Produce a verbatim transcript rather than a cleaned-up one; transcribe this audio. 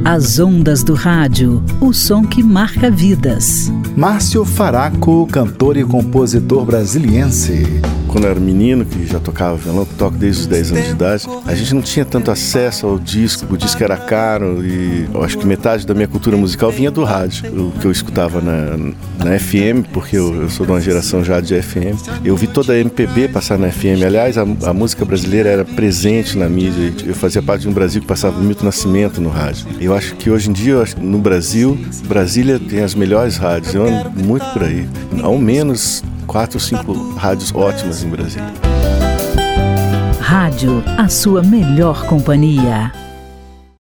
As ondas do rádio, o som que marca vidas. Márcio Faraco, cantor e compositor brasiliense. Quando eu era menino, que já tocava violão, que toco desde os dez anos de idade, a gente não tinha tanto acesso ao disco, o disco era caro e eu acho que metade da minha cultura musical vinha do rádio, o que eu escutava na, na F M, porque eu, eu sou de uma geração já de F M. Eu vi toda a M P B passar na F M, aliás, a, a música brasileira era presente na mídia, eu fazia parte de um Brasil que passava Milton Nascimento no rádio. Eu acho que hoje em dia, eu acho que no Brasil, Brasília tem as melhores rádios, eu ando muito por aí, ao menos quatro ou cinco rádios ótimas em Brasília. Rádio, a sua melhor companhia.